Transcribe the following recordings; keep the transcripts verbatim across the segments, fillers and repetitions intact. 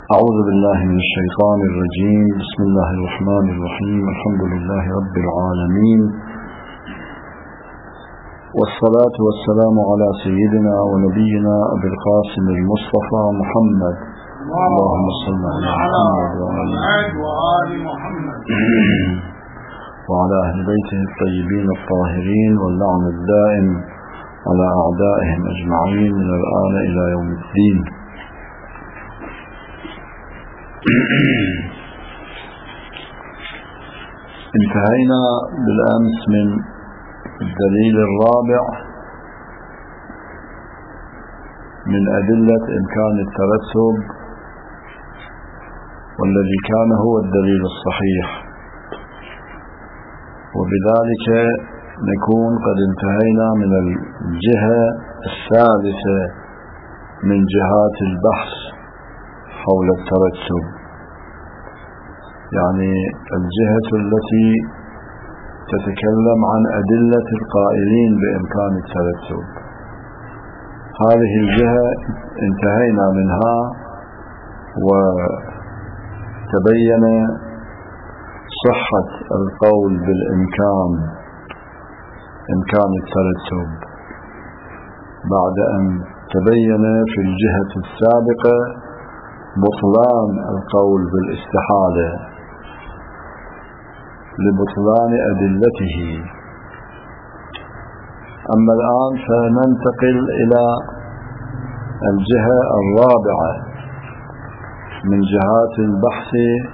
أعوذ بالله من الشيطان الرجيم. بسم الله الرحمن الرحيم. الحمد لله رب العالمين، والصلاة والسلام على سيدنا ونبينا أبي القاسم المصطفى محمد. اللهم صل على محمد وآل محمد وعلى أهل بيته الطيبين الطاهرين، واللعن الدائم على أعدائهم أجمعين من الآن إلى يوم الدين. انتهينا بالأمس من الدليل الرابع من أدلة إمكان الترتب، والذي كان هو الدليل الصحيح، وبذلك نكون قد انتهينا من الجهة الثالثة من جهات البحث حول الترتب، يعني الجهة التي تتكلم عن أدلة القائلين بإمكان الترتب. هذه الجهة انتهينا منها، وتبين صحة القول بالإمكان إمكان الترتب بعد أن تبين في الجهة السابقة بطلان القول بالاستحالة لبطلان أدلته. أما الآن فننتقل إلى الجهة الرابعة من جهات البحث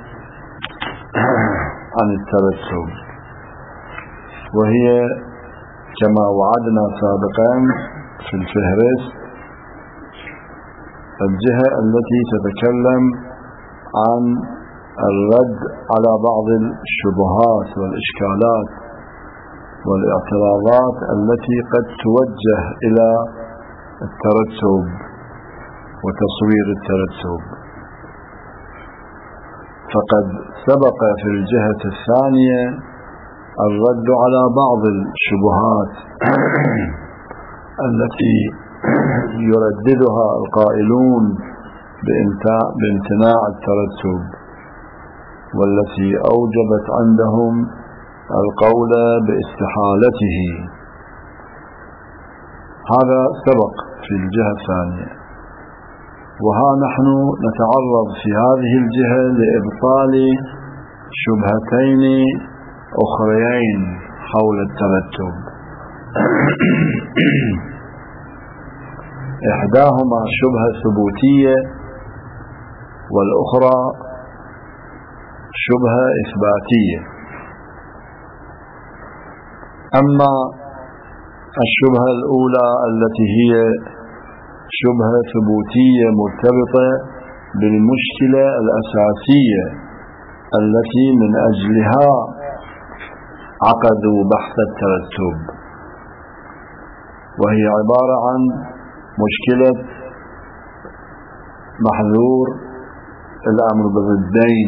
عن الترتب، وهي كما وعدنا سابقا في الفهرست الجهة التي تتكلم عن الرد على بعض الشبهات والإشكالات والاعتراضات التي قد توجه إلى الترتب وتصوير الترتب. فقد سبق في الجهة الثانية الرد على بعض الشبهات التي يرددها القائلون بامتناع الترتب، والتي أوجبت عندهم القول باستحالته. هذا سبق في الجهة الثانية، وها نحن نتعرض في هذه الجهة لإبطال شبهتين أخريين حول الترتب. إحداهما شبهة ثبوتية، والأخرى شبهة إثباتية. أما الشبهة الأولى التي هي شبهة ثبوتية مرتبطة بالمشكلة الأساسية التي من أجلها عقدوا بحث الترتب، وهي عبارة عن مشكلة محذور الأمر بالضدين،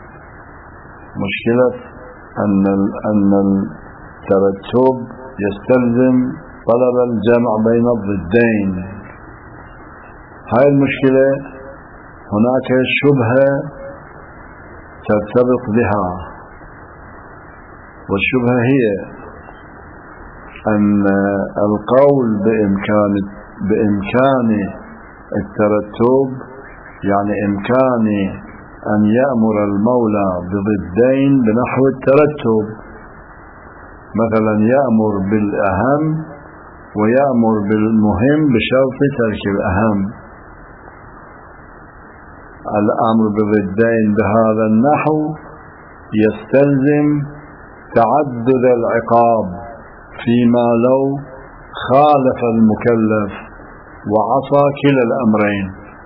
مشكلة أن أن الترتب يستلزم طلب الجمع بين الضدين. هاي المشكلة هناك شبهة ترتبط بها، والشبهة هي أن القول بإمكان بإمكان الترتب يعني إمكان أن يأمر المولى بضدين بنحو الترتب، مثلا يأمر بالأهم ويأمر بالمهم بشرط ترك الأهم. الأمر بضدين بهذا النحو يستلزم تعدد العقاب فيما لو خالف المكلف وعصى كلا الأمرين.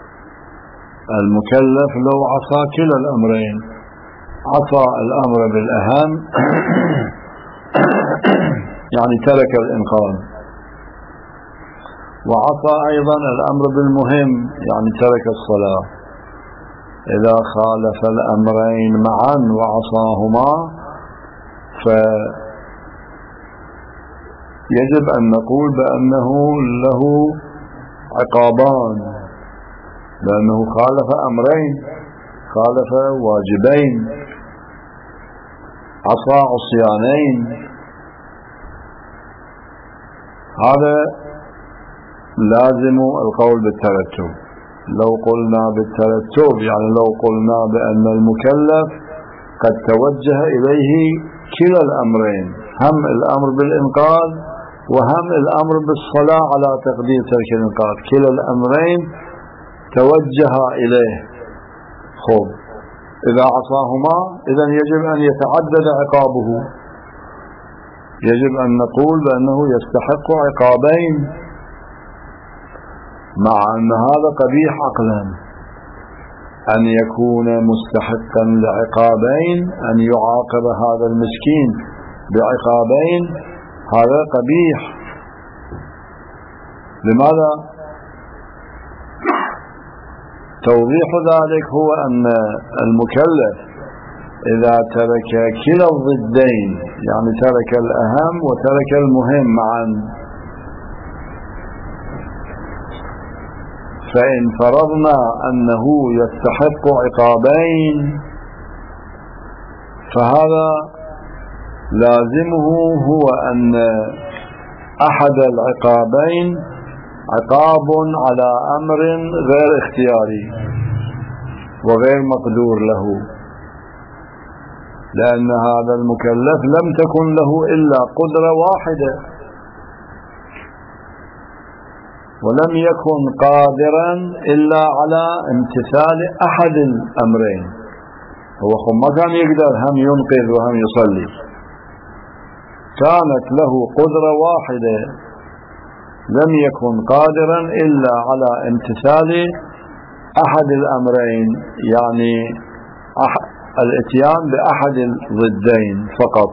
المكلف لو عصى كلا الأمرين، عصى الأمر بالأهم يعني ترك الإنقاذ، وعصى أيضا الأمر بالمهم يعني ترك الصلاة. إذا خالف الأمرين معا وعصاهما فيجب أن نقول بأنه له عقابان، لأنه خالف أمرين، خالف واجبين، عصى عصيانين. هذا لازم القول بالترتب. لو قلنا بالترتب يعني لو قلنا بأن المكلف قد توجه إليه كلا الأمرين، هم الأمر بالإنقاذ وهم الأمر بالصلاة على تقدير ترك الإنقاذ، كلا الأمرين توجه إليه. خب إذا عصاهما إذن يجب أن يتعدد عقابه، يجب أن نقول بأنه يستحق عقابين، مع أن هذا قبيح عقلا. أن يكون مستحقا لعقابين، أن يعاقب هذا المسكين بعقابين، هذا قبيح. لماذا؟ توضيح ذلك هو أن المكلف إذا ترك كلا الضدين، يعني ترك الأهم وترك المهم معا، فإن فرضنا أنه يستحق عقابين فهذا لازمه هو أن أحد العقابين عقاب على أمر غير اختياري وغير مقدور له، لأن هذا المكلف لم تكن له إلا قدرة واحدة ولم يكن قادرا إلا على امتثال أحد الأمرين. هو ما كان يقدر هم ينقذ وهم يصلي، كانت له قدرة واحدة، لم يكن قادرا إلا على امتثال أحد الأمرين، يعني الاتيان بأحد الضدين فقط،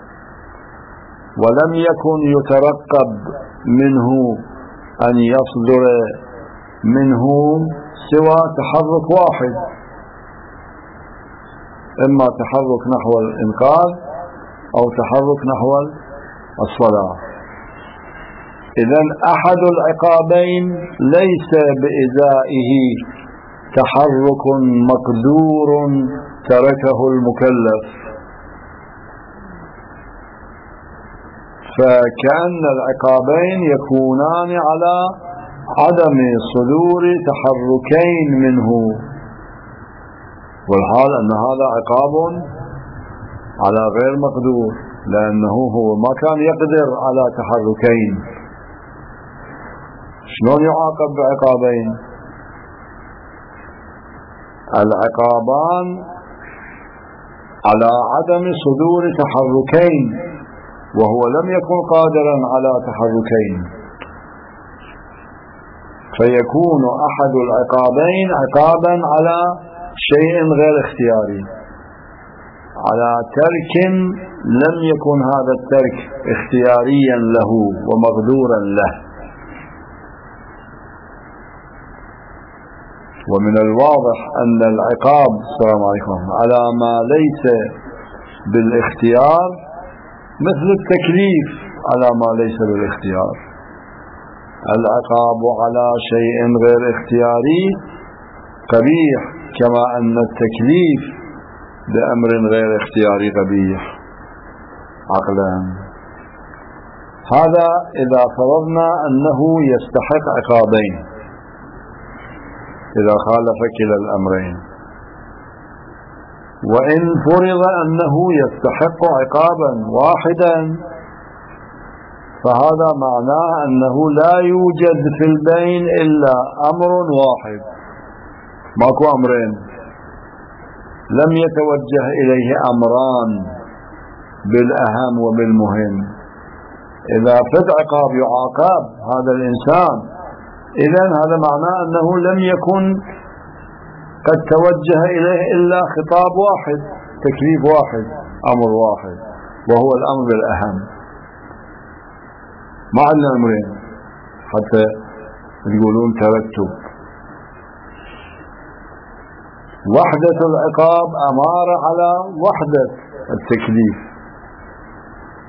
ولم يكن يترقب منه أن يصدر منه سوى تحرك واحد، إما تحرك نحو الإنقاذ أو تحرك نحو الصلاة. إذن أحد العقابين ليس بإزائه تحرك مقدور تركه المكلف، فكأن العقابين يكونان على عدم صدور تحركين منه، والحال أن هذا عقاب على غير مقدور، لأنه هو ما كان يقدر على تحركين. شلون يعاقب بعقابين؟ العقابان على عدم صدور تحركين، وهو لم يكن قادرا على تحركين، فيكون أحد العقابين عقابا على شيء غير اختياري، على ترك لم يكن هذا الترك اختياريا له ومقدورا له. ومن الواضح أن العقاب السلام عليكم على ما ليس بالاختيار مثل التكليف على ما ليس بالاختيار. العقاب على شيء غير اختياري قبيح، كما أن التكليف بأمر غير اختياري قبيح عقلا. هذا إذا فرضنا أنه يستحق عقابين، إذا خالف كلا الأمرين. وإن فرض أنه يستحق عقابا واحدا فهذا معناه أنه لا يوجد في البين إلا أمر واحد، ماكو أمرين، لم يتوجه إليه أمران بالأهم وبالمهم. إذا فد عقاب يعاقب هذا الإنسان، إذن هذا معناه أنه لم يكن قد توجه إليه إلا خطاب واحد، تكليف واحد، أمر واحد، وهو الأمر بالأهم. ما عندنا أمرين حتى يقولون ترتب. وحدة العقاب أمارة على وحدة التكليف،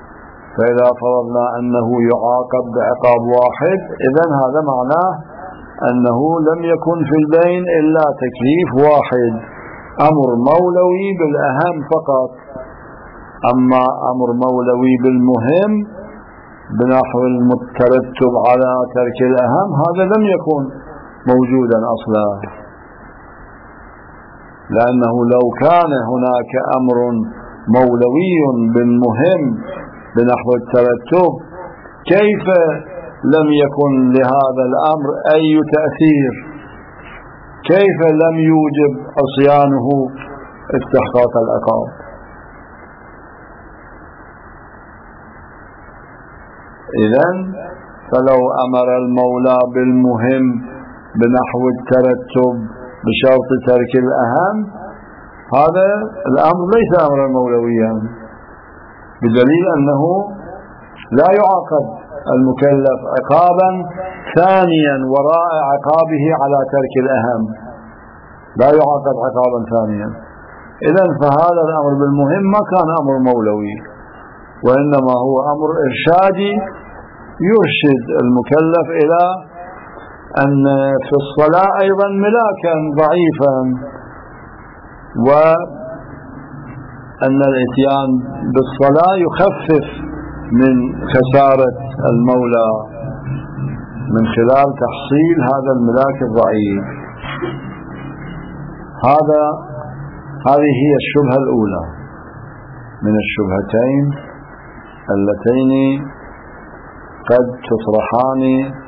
فإذا فرضنا أنه يعاقب بعقاب واحد إذن هذا معناه أنه لم يكن في البين إلا تكليف واحد، أمر مولوي بالأهم فقط. أما أمر مولوي بالمهم بنحو المترتب على ترك الأهم هذا لم يكن موجودا أصلا، لأنه لو كان هناك أمر مولوي بالمهم بنحو الترتب كيف لم يكن لهذا الأمر أي تأثير؟ كيف لم يوجب عصيانه استحقاق العقاب؟ إذن فلو أمر المولى بالمهم بنحو الترتب بشرط ترك الأهم هذا الأمر ليس أمرا مولويا، بدليل أنه لا يعاقب المكلف عقابا ثانيا وراء عقابه على ترك الأهم، لا يعاقب عقابا ثانيا. إذن فهذا الأمر بالمهم ما كان أمر مولوي، وإنما هو أمر إرشادي يرشد المكلف إلى أن في الصلاة أيضا ملاكا ضعيفا، وأن الاتيان بالصلاة يخفف من خسارة المولى من خلال تحصيل هذا الملاك الضعيف. هذا هذه هي الشبهة الأولى من الشبهتين اللتين قد تطرحان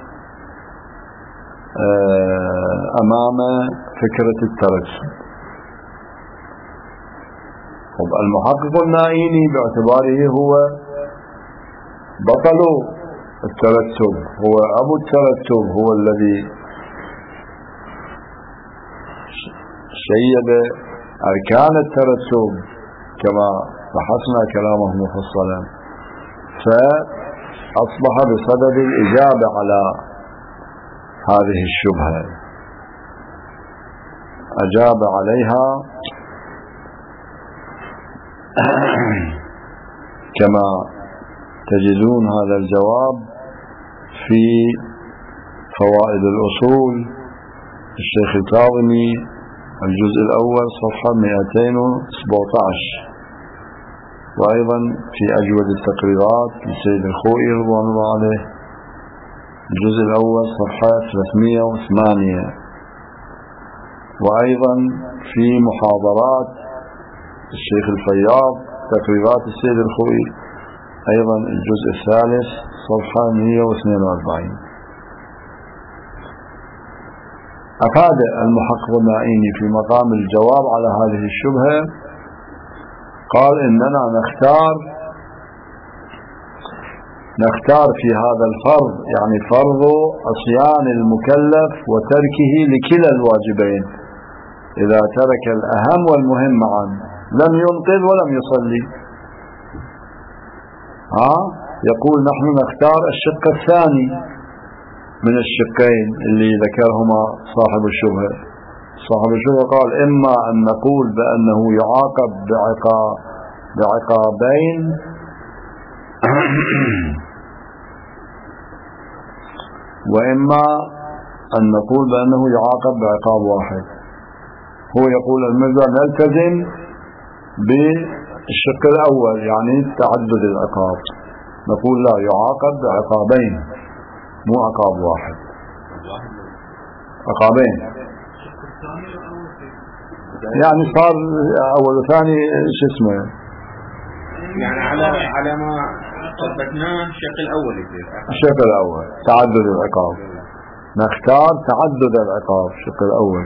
أمام فكرة الترتب. المحقق النائيني باعتباره هو بطل الترتب، هو أبو الترتب، هو الذي شيد أركان الترتب كما بحثنا كلامه مفصلا، فأصبح بصدد الإجابة على هذه الشبهة، أجاب عليها كما تجدون هذا الجواب في فوائد الأصول الشيخ الكاظمي الجزء الأول صفحة مئتين وسبعة عشر، وأيضا في أجود التقريرات للسيد الخوئي رضوان الله عليه الجزء الأول صفحة ثلاثمئة وثمانية، وأيضا في محاضرات الشيخ الفياض تقريرات السيد الخوئي أيضا الجزء الثالث صفحة مئة واثنين وأربعين. أفاد المحقق النائيني في مقام الجواب على هذه الشبهة، قال إننا نختار نختار في هذا الفرض، يعني فرض عصيان المكلف وتركه لكلا الواجبين، إذا ترك الأهم والمهم معا لم ينقذ ولم يصلي. ها يقول نحن نختار الشق الثاني من الشقين اللي ذكرهما صاحب الشبهة. صاحب الشبهة قال إما أن نقول بأنه يعاقب بعقاب بعقابين وإما أن نقول بأنه يعاقب بعقاب واحد. هو يقول المرجع نلتزم بالشق الأول يعني تعدد العقاب، نقول لا، يعاقب بعقابين مو عقاب واحد، عقابين. يعني صار أول وثاني شو اسمه، يعني على على ما ثبتناه الشق الأول يصير الشق الأول تعدد العقاب، نختار تعدد العقاب الشق الأول.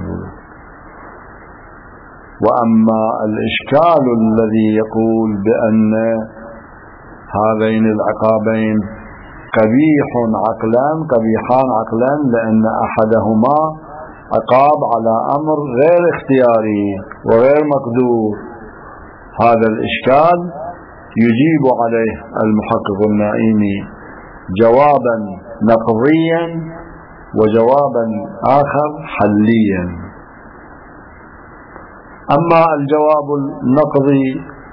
وأما الإشكال الذي يقول بأن هذين العقابين قبيح عقلا قبيحان عقلا لأن أحدهما عقاب على أمر غير اختياري وغير مقدور، هذا الإشكال يجيب عليه المحقق النائيني جوابا نقضيا وجوابا آخر حليا. أما الجواب النقضي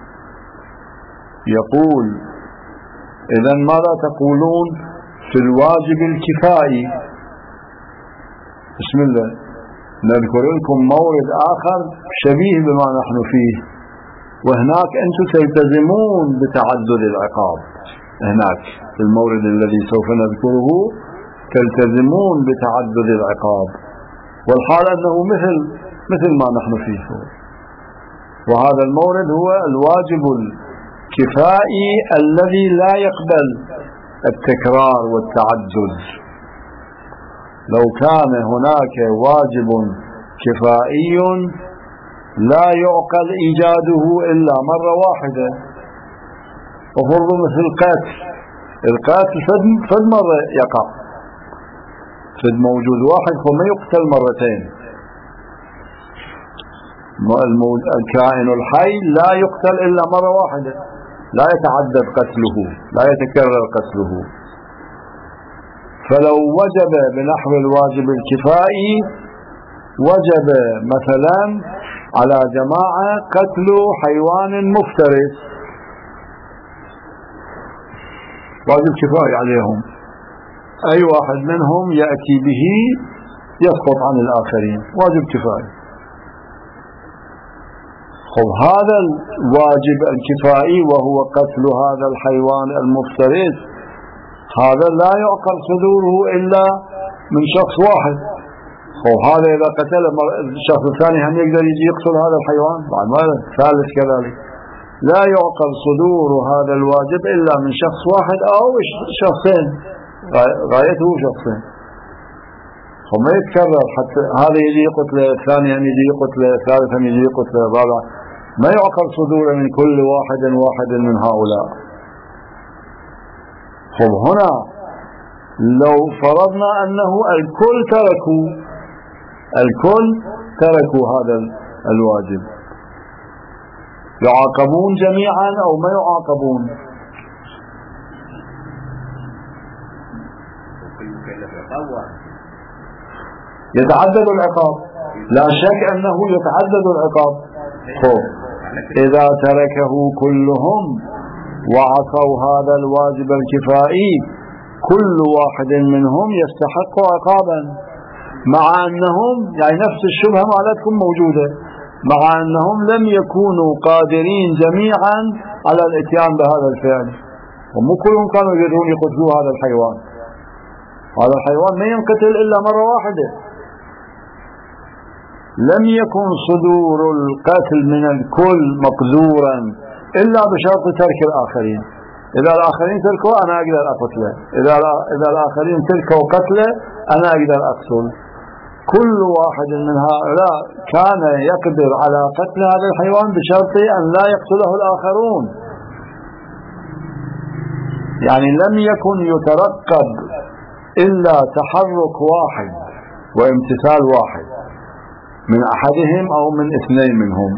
يقول إذن ماذا تقولون في الواجب الكفائي؟ بسم الله نذكر لكم مورد آخر شبيه بما نحن فيه، وهناك أنتم تلتزمون بتعدد العقاب. هناك في المورد الذي سوف نذكره تلتزمون بتعدد العقاب، والحال أنه مثل مثل ما نحن فيه. وهذا المورد هو الواجب الكفائي الذي لا يقبل التكرار والتعدد. لو كان هناك واجب كفائي لا يعقل إيجاده إلا مرة واحدة، وفرض مثل القتل، القتل فد مرة يقع، فد موجود واحد فما يقتل مرتين. الكائن الحي لا يقتل إلا مرة واحدة، لا يتعدد قتله، لا يتكرر قتله. فلو وجب بنحو الواجب الكفائي وجب مثلا على جماعة قتل حيوان مفترس، واجب كفائي عليهم، أي واحد منهم يأتي به يسقط عن الآخرين، واجب كفائي. خب هذا الواجب الكفائي وهو قتل هذا الحيوان المفترس، هذا لا يعقل صدوره إلا من شخص واحد. خب هذا إذا قتل الشخص الثاني هم يقدر يجي يقتل هذا الحيوان بعد ماذا؟ ثالث كذلك. لا يعقل صدور هذا الواجب إلا من شخص واحد أو شخصين، غايته شخصين. خب ما يتكرر، حتى هذا يجي يقتله، الثاني هم يجي يقتله، الثالث هم يجي يقتله، الرابع، ما يعقل صدوره من كل واحد واحد من هؤلاء. خب هنا لو فرضنا أنه الكل تركوا الكل تركوا هذا الواجب، يعاقبون جميعا أو ما يعاقبون؟ يتعدد العقاب، لا شك أنه يتعدد العقاب. خب إذا تركه كلهم وعصوا هذا الواجب الكفائي كل واحد منهم يستحق عقابا، مع أنهم يعني نفس الشبهة مالتكم موجودة، مع أنهم لم يكونوا قادرين جميعا على الاتيان بهذا الفعل، ومو كلهم كانوا يقدرون يقتلوا هذا الحيوان. هذا الحيوان ما ينقتل إلا مرة واحدة. لم يكن صدور القتل من الكل مقدورا إلا بشرط ترك الآخرين. إذا الآخرين تركوا أنا أقدر أقتله، إذا إذا الآخرين تركوا قتله أنا أقدر أقتل. كل واحد من هؤلاء كان يقدر على قتل هذا الحيوان بشرط أن لا يقتله الآخرون. يعني لم يكن يترقب إلا تحرك واحد وامتثال واحد من أحدهم أو من اثنين منهم،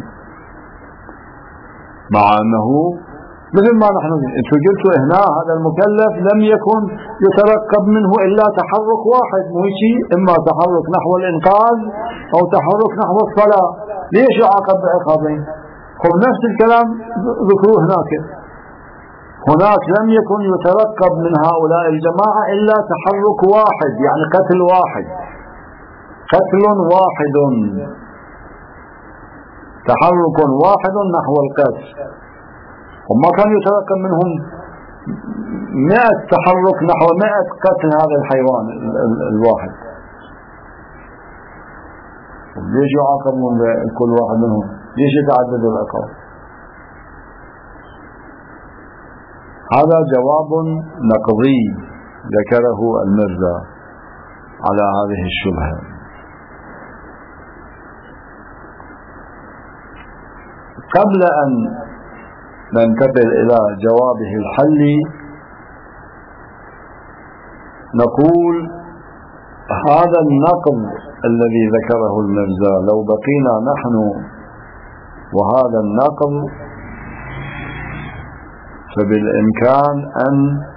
مع أنه مثل ما نحن انتم قلتوا هنا هذا المكلف لم يكن يترقب منه إلا تحرك واحد، مو شيء، إما تحرك نحو الإنقاذ أو تحرك نحو الصلاة. ليش يعاقب بعقابين؟ خب نفس الكلام ذكروه هناك. هناك لم يكن يترقب من هؤلاء الجماعة إلا تحرك واحد، يعني قتل واحد، قتل واحد، تحرك واحد نحو القتل. وما كان يترقب منهم مئة تحرك نحو مئة قتل هذا الحيوان الواحد. ليش يعاقبون كل واحد منهم؟ ليش يتعدد العقاب؟ هذا جواب نقضي ذكره المرزا على هذه الشبهة. قبل أن ننتقل إلى جوابه الحلي نقول هذا النقض الذي ذكره المرزا لو بقينا نحن وهذا النقض فبالإمكان أن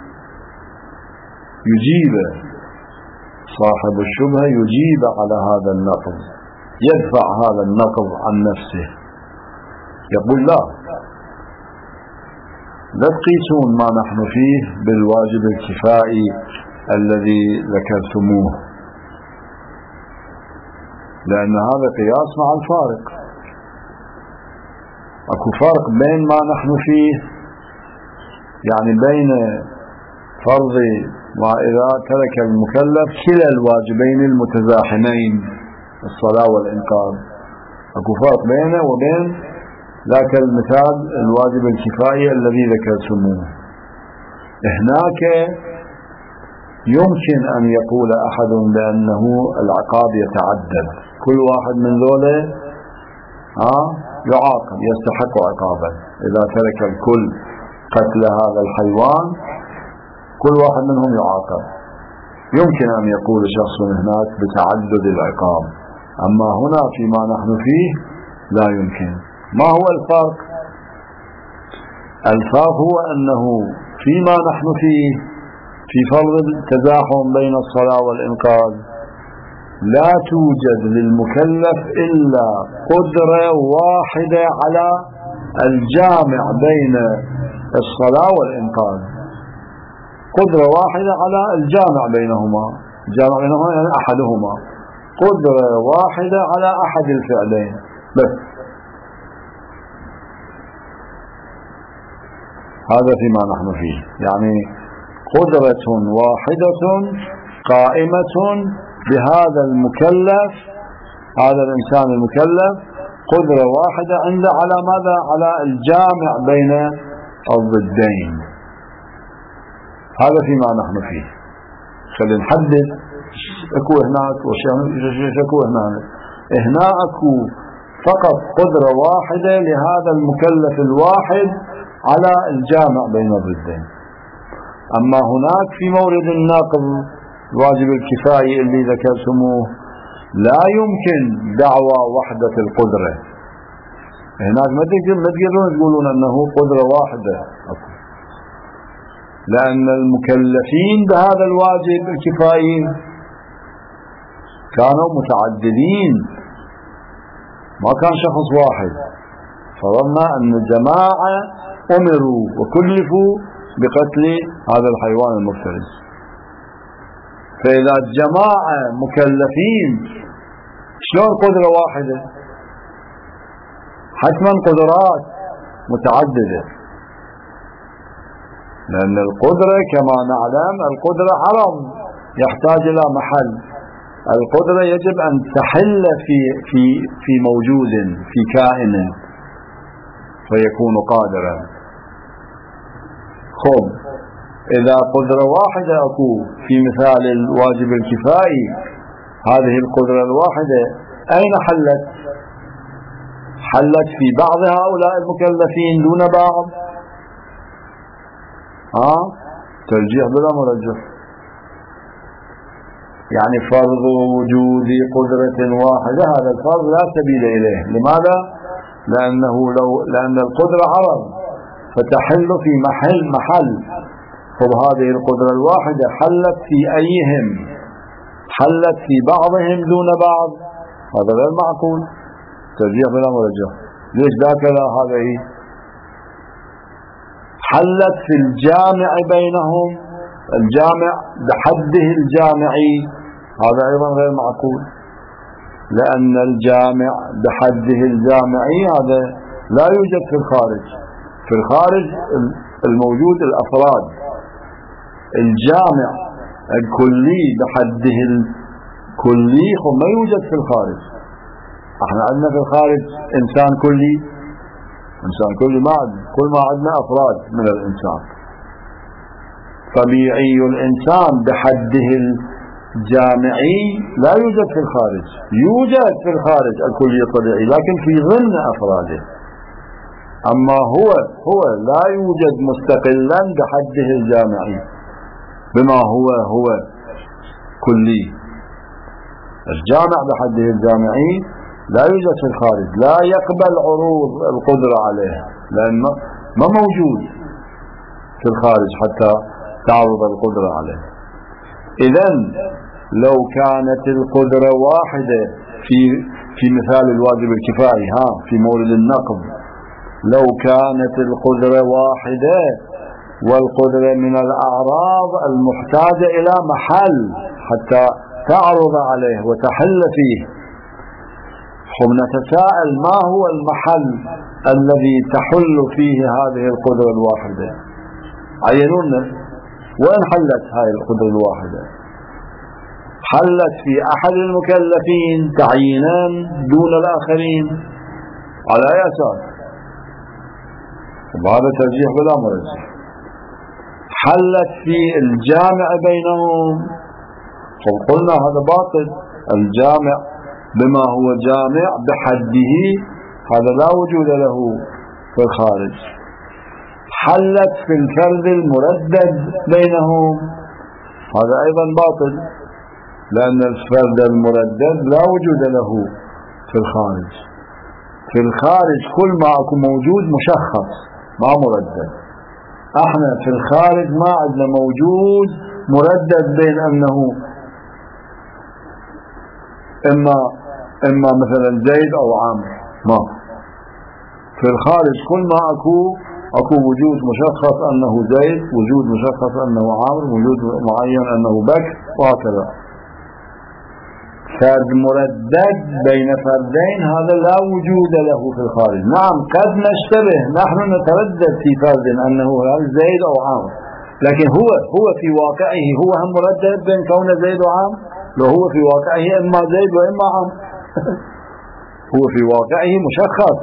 يجيب صاحب الشبهة، يجيب على هذا النقض، يدفع هذا النقض عن نفسه، يقول لا لا تقيسون ما نحن فيه بالواجب الكفائي الذي ذكرتموه، لأن هذا قياس مع الفارق. أكو فرق بين ما نحن فيه، يعني بين فرض وإذا ترك المكلف كلا الواجبين المتزاحمين الصلاة والإنقاذ، أكو فرق بينه وبين ذاك المثال الواجب الكفائي الذي ذكرتموه. هناك يمكن أن يقول أحد بأنه العقاب يتعدد، كل واحد من ذولا آه يعاقب، يستحق عقابا. إذا ترك الكل قتل هذا الحيوان كل واحد منهم يعاقب. يمكن أن يقول شخص هناك بتعدد العقاب، أما هنا فيما نحن فيه لا يمكن. ما هو الفرق؟ الفرق هو أنه فيما نحن فيه في فرض التزاحم بين الصلاة والإنقاذ لا توجد للمكلف إلا قدرة واحدة على الجامع بين الصلاة والإنقاذ، قدرة واحدة على الجامع بينهما، الجامع بينهما يعني أحدهما، قدرة واحدة على أحد الفعلين بس. هذا فيما نحن فيه، يعني قدرة واحدة قائمة بهذا المكلف، هذا الإنسان المكلف قدرة واحدة عنده على ماذا؟ على الجامع بين الضدين. هذا فيما نحن فيه. خلينا نحدد اكو هناك وش اكو هناك. هنا اكو فقط قدرة واحدة لهذا المكلف الواحد على الجامع بين الضدين. اما هناك في مورد الناقض الواجب الكفائي اللي ذكرتموه لا يمكن دعوى وحدة القدرة. هناك ما تقدرون تقولون انه قدرة واحدة، لأن المكلفين بهذا الواجب الكفائي كانوا متعددين، ما كان شخص واحد. فرضنا أن الجماعة أمروا وكلفوا بقتل هذا الحيوان المفترس، فإذا الجماعة مكلفين شلون قدرة واحدة؟ حتما قدرات متعددة، لأن القدرة كما نعلم القدرة عرض يحتاج إلى محل. القدرة يجب أن تحل في في في موجود في كائن فيكون قادرا. خب إذا قدرة واحدة أكو في مثال الواجب الكفائي، هذه القدرة الواحدة أين حلت؟ حلت في بعض هؤلاء المكلفين دون بعض. ها ترجيح بلا مرجح، يعني فرض وجود قدرة واحدة هذا الفرض لا سبيل إليه. لماذا؟ لأنه لو لأن القدرة عرض فتحل في محل محل طب هذه القدرة الواحدة حلت في أيهم؟ حلت في بعضهم دون بعض، هذا غير معقول. ترجيح بلا مرجح. ليش ذاك لا هذا هي؟ حلت في الجامع بينهم، الجامع بحده الجامعي، هذا أيضا غير معقول، لأن الجامع بحده الجامعي هذا لا يوجد في الخارج. في الخارج الموجود الأفراد، الجامع الكلي بحده الكلي ما يوجد في الخارج. احنا عندنا في الخارج إنسان كلي، إنسان كلي ما عندنا، كل ما عندنا أفراد من الإنسان. طبيعي الإنسان بحده الجامعي لا يوجد في الخارج، يوجد في الخارج الكلي الطبيعي لكن في ضمن أفراده. أما هو هو لا يوجد مستقلا بحده الجامعي بما هو هو كلي. الجامع بحده الجامعي لا يوجد في الخارج، لا يقبل عروض القدرة عليه لأنه ما موجود في الخارج حتى تعرض القدرة عليه. إذن لو كانت القدرة واحدة في في مثال الواجب الكفائي، ها في مورد النقض، لو كانت القدرة واحدة والقدرة من الأعراض المحتاجة إلى محل حتى تعرض عليه وتحل فيه، نتساءل ما هو المحل الذي تحل فيه هذه القدرة الواحدة؟ عينونا وين حلت هذه القدرة الواحدة؟ حلت في أحد المكلفين تعيينا دون الآخرين على أي أساس؟ وهذا ترجيح بلا مرجح. حلت في الجامع بينهم، فقلنا هذا باطل. الجامع بما هو جامع بحده هذا لا وجود له في الخارج. حلت في الفرد المردد بينهم، هذا أيضا باطل، لأن الفرد المردد لا وجود له في الخارج. في الخارج كل ما أكو موجود مشخص ما مردد. احنا في الخارج ما عندنا موجود مردد بين أنه إما إما مثلا زيد أو عامر، ما في الخارج كل ما أكو أكو وجود مشخص أنه زيد، وجود مشخص أنه عامر، وجود معين أنه بكر، وهكذا. فرد مردد بين فردين هذا لا وجود له في الخارج. نعم قد نشتبه، نحن نتردد في فرد أنه هل زيد أو عامر، لكن هو هو في واقعه هو هم مردد بين كون زيد وعامر؟ لو هو في واقعه إما زيد وإما عامر هو في واقعه مشخص.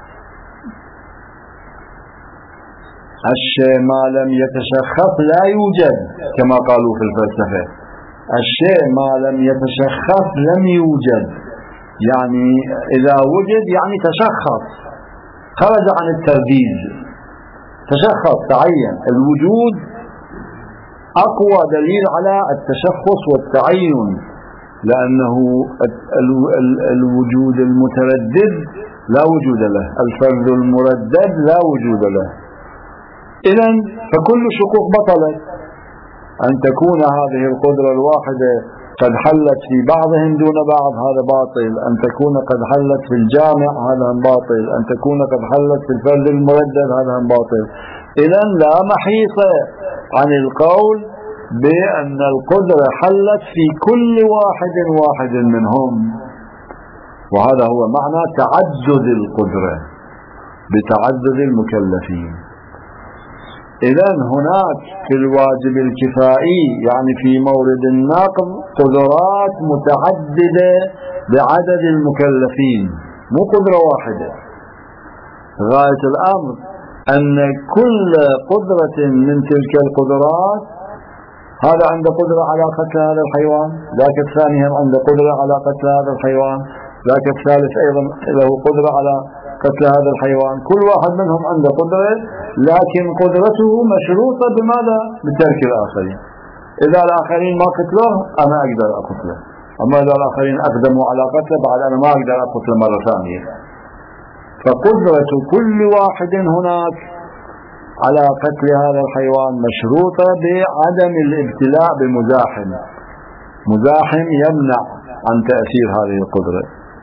الشيء ما لم يتشخص لا يوجد كما قالوا في الفلسفة. الشيء ما لم يتشخص لم يوجد، يعني إذا وجد يعني تشخص، خرج عن الترديد، تشخص تعين. الوجود أقوى دليل على التشخص والتعين، لأنه الوجود المتردد لا وجود له، الفرد المردد لا وجود له. إذن فكل شقوق بطلت. أن تكون هذه القدرة الواحدة قد حلت في بعضهم دون بعض هذا باطل، أن تكون قد حلت في الجامع هذا باطل، أن تكون قد حلت في الفرد المردد هذا باطل. إذن لا محيص عن القول بأن القدرة حلت في كل واحد واحد منهم، وهذا هو معنى تعدد القدرة بتعدد المكلفين. إذن هناك في الواجب الكفائي يعني في مورد النقض قدرات متعددة بعدد المكلفين، مو قدرة واحدة. غاية الأمر أن كل قدرة من تلك القدرات، هذا عنده قدرة على قتل هذا الحيوان، ذاك الثاني هم عنده قدرة على قتل هذا الحيوان، ذاك الثالث أيضا له قدرة على قتل هذا الحيوان. كل واحد منهم عنده قدرة، لكن قدرته مشروطة بماذا؟ بترك الآخرين. إذا الآخرين ما قتلوه أنا أقدر أقتله، أما إذا الآخرين أقدموا على قتله بعد أنا ما أقدر أقتله مرة ثانية. فقدرة كل واحد هناك على قتل هذا الحيوان مشروطة بعدم الابتلاء بمزاحم، مزاحم يمنع عن تأثير هذه القدرة،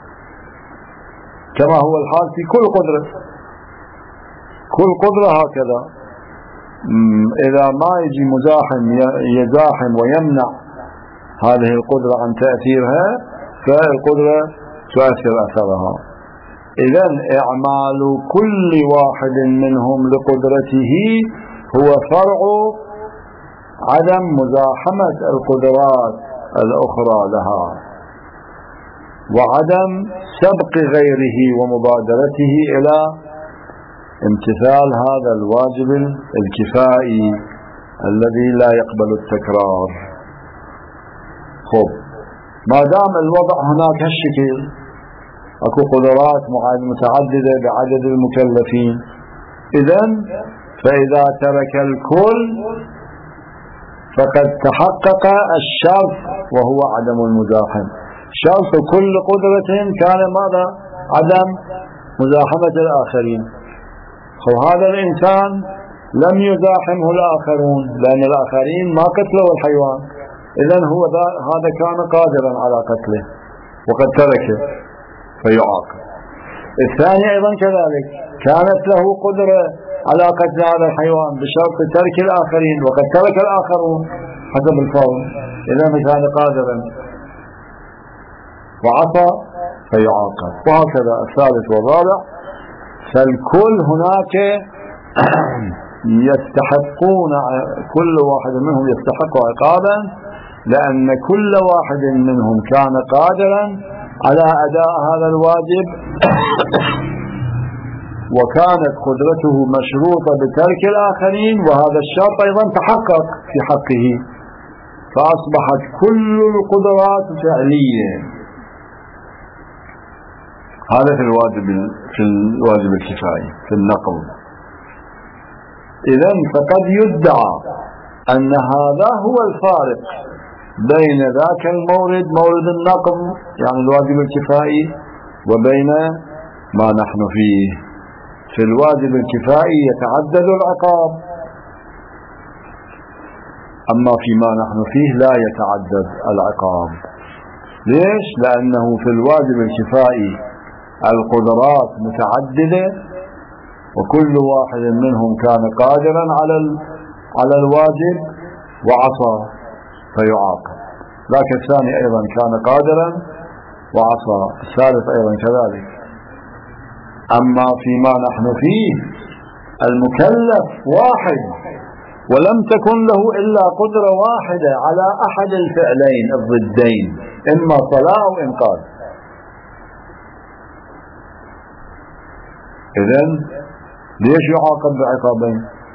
كما هو الحال في كل قدرة. كل قدرة هكذا، إذا ما يجي مزاحم يزاحم ويمنع هذه القدرة عن تأثيرها فالقدرة تؤثر أثرها. إذن إعمال كل واحد منهم لقدرته هو فرع عدم مزاحمة القدرات الأخرى لها، وعدم سبق غيره ومبادرته إلى امتثال هذا الواجب الكفائي الذي لا يقبل التكرار. خب، ما دام الوضع هناك هالشكل، اكو قدرات متعددة بعدد المكلفين، إذن فإذا ترك الكل فقد تحقق الشرط وهو عدم المزاحم. شرط كل قدرة كان ماذا؟ عدم مزاحمة الآخرين. وهذا الإنسان لم يزاحمه الآخرون لأن الآخرين ما قتلوا الحيوان، إذن هو هذا كان قادرا على قتله وقد تركه فيعاقب. الثاني أيضا كذلك كانت له قدرة على قتل هذا الحيوان بشرط ترك الآخرين وقد ترك الآخرون حسب الفرض، إذن كان قادرا وعصى فيعاقب. وهكذا الثالث والرابع. فالكل هناك يستحقون، كل واحد منهم يستحق عقابا، لأن كل واحد منهم كان قادرا على أداء هذا الواجب وكانت قدرته مشروطة بترك الآخرين، وهذا الشرط أيضا تحقق في حقه، فأصبحت كل القدرات فعلية. هذا في الواجب في الواجب الكفائي في النقل. إذن فقد يدعى أن هذا هو الفارق بين ذاك المورد، مورد النقل يعني الواجب الكفائي، وبين ما نحن فيه. في الواجب الكفائي يتعدد العقاب، أما فيما نحن فيه لا يتعدد العقاب. ليش؟ لأنه في الواجب الكفائي القدرات متعددة، وكل واحد منهم كان قادرا على على الواجب وعصى فيعاقب. ذاك الثاني أيضا كان قادرا وعصى، الثالث أيضا كذلك. أما فيما نحن فيه المكلف واحد ولم تكن له إلا قدرة واحدة على أحد الفعلين الضدين، إما صلاة أو إنقاذ. إذن ليش يعاقب بعقابين؟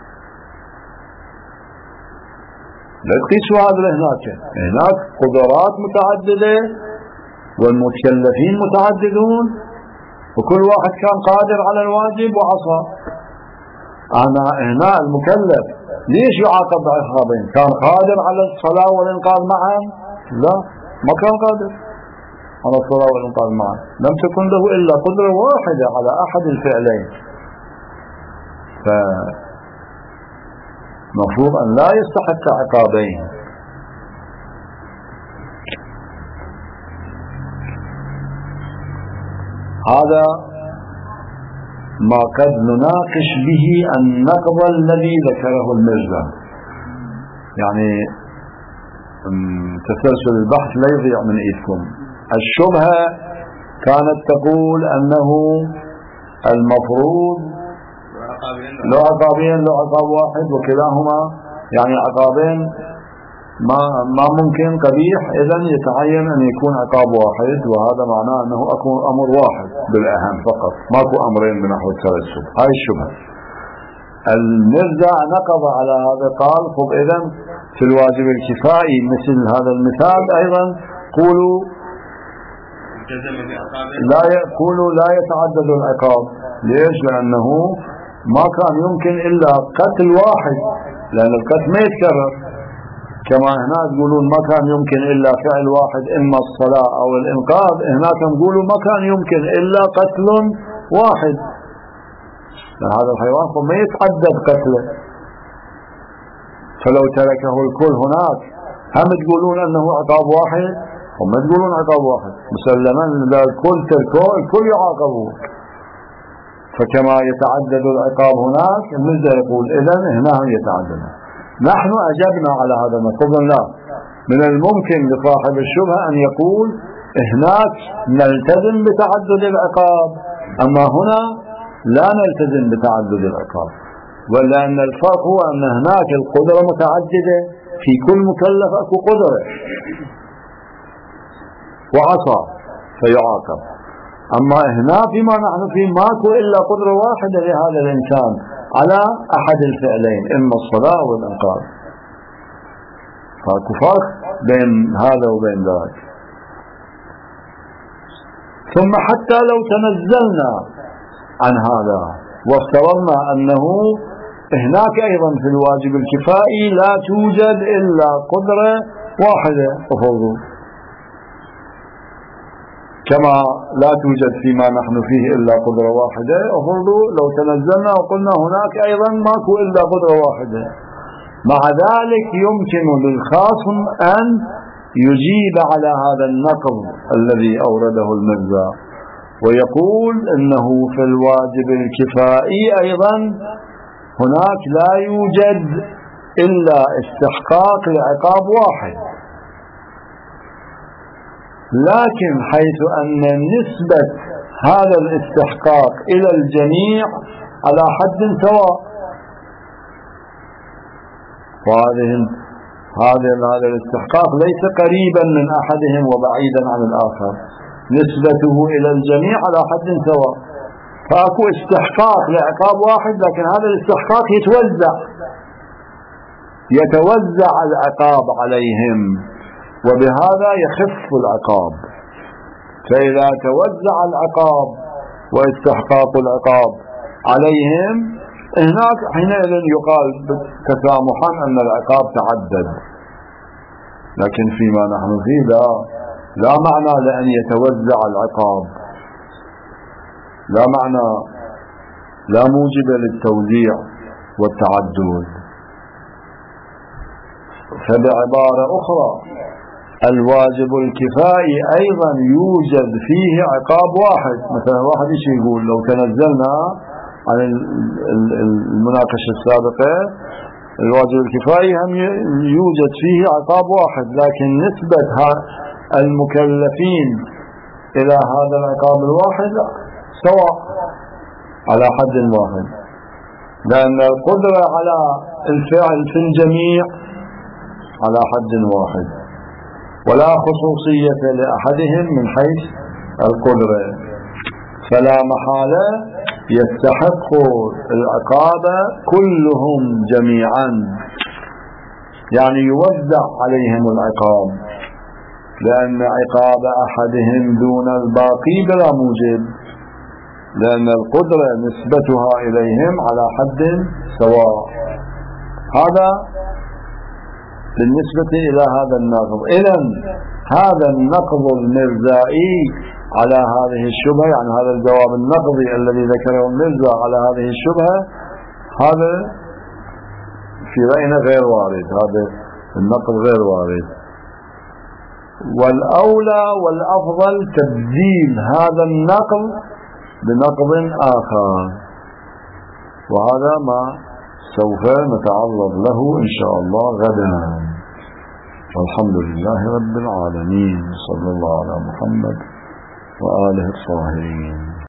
لا تقيسوا هذا هناك، هناك قدرات متعددة والمتكلفين متعددون، وكل واحد كان قادر على الواجب وعصى. أنا هنا المكلف ليش يعاقب بعقابين؟ كان قادر على الصلاة والإنقاذ معا؟ لا، ما كان قادر على الصلاة والإنقاذ معا، لم تكن له إلا قدرة واحدة على أحد الفعلين، فمفروض أن لا يستحق عقابين. هذا ما قد نناقش به النقض الذي ذكره المرزا، يعني تسلسل البحث لا يضيع من إيدكم. الشبهة كانت تقول أنه المفروض لو عقابين لو عقاب واحد، وكلاهما يعني عقابين ما ما ممكن قبيح، إذن يتعين أن يكون عقاب واحد، وهذا معناه أنه أكون أمر واحد بالأهم فقط، ماكو أمرين بنحو الترسل. هاي الشبهة. المرزا نقض على هذا، قال خب إذن في الواجب الكفائي مثل هذا المثال أيضا قولوا لا يقولوا لا يتعدد العقاب. ليش؟ لأنه ما كان يمكن إلا قتل واحد، لأن القتل ما يتكرر، كما هنا تقولون ما كان يمكن إلا فعل واحد إما الصلاة أو الإنقاذ، هناك نقولوا ما كان يمكن إلا قتل واحد، لأن هذا الحيوان ما يتعدد قتله، فلو تركه الكل هناك هم تقولون أنه عقاب واحد، هم تقولون عقاب واحد مسلما إذا الكل تركوه الكل يعاقبون. فكما يتعدد العقاب هناك، المرزا يقول إذن هنا يتعدد. نحن أجبنا على هذا المطلب، لا، من الممكن لصاحب الشبهة أن يقول هناك نلتزم بتعدد العقاب، أما هنا لا نلتزم بتعدد العقاب، ولأن الفرق هو أن هناك القدرة متعددة، في كل مكلف أكو قدرة وعصى فيعاقب. أما هنا فيما نحن فيه ماكو إلا قدرة واحدة لهذا الإنسان على أحد الفعلين إما الصلاة والإنقاذ، فاكو فرق بين هذا وبين ذاك. ثم حتى لو تنزلنا عن هذا وافترضنا أنه هناك أيضا في الواجب الكفائي لا توجد إلا قدرة واحدة، أفضل كما لا توجد فيما نحن فيه إلا قدرة واحدة، أفضل لو تنزلنا وقلنا هناك أيضا ماكو إلا قدرة واحدة. مع ذلك يمكن للخاصم أن يجيب على هذا النقض الذي أورده المرزا ويقول إنه في الواجب الكفائي أيضا هناك لا يوجد إلا استحقاق لعقاب واحد، لكن حيث أن نسبة هذا الاستحقاق إلى الجميع على حد سواء، وهذه هذا هذا الاستحقاق ليس قريبا من أحدهم وبعيدا عن الآخر، نسبته إلى الجميع على حد سواء. فأكو استحقاق لعقاب واحد، لكن هذا الاستحقاق يتوزع يتوزع العقاب عليهم، وبهذا يخف العقاب. فإذا توزع العقاب واستحقاق العقاب عليهم، هناك حينئذ يقال تسامحا أن العقاب تعدد. لكن فيما نحن فيه لا لا معنى لأن يتوزع العقاب، لا معنى، لا موجب للتوزيع والتعدد. فبعبارة أخرى الواجب الكفائي أيضا يوجد فيه عقاب واحد. مثلا واحد يقول لو تنزلنا عن المناقشة السابقة، الواجب الكفائي هم يوجد فيه عقاب واحد، لكن نسبة المكلفين إلى هذا العقاب الواحد سواء على حد واحد، لأن القدرة على الفعل في الجميع على حد واحد، ولا خصوصية لأحدهم من حيث القدرة، فلا محالة يستحق العقاب كلهم جميعا، يعني يوزع عليهم العقاب، لأن عقاب أحدهم دون الباقي بلا موجب، لأن القدرة نسبتها إليهم على حد سواء. هذا بالنسبة إلى هذا النقض. إذن هذا النقض المرزائي على هذه الشبهة، يعني هذا الجواب النقضي الذي ذكره المرزا على هذه الشبهة، هذا في رأينا غير وارد، هذا النقض غير وارد. والأولى والأفضل تبديل هذا النقض بنقض آخر، وهذا ما سوف نتعرض له إن شاء الله غدا. والحمد لله رب العالمين، صلى الله على محمد وآله الطاهرين.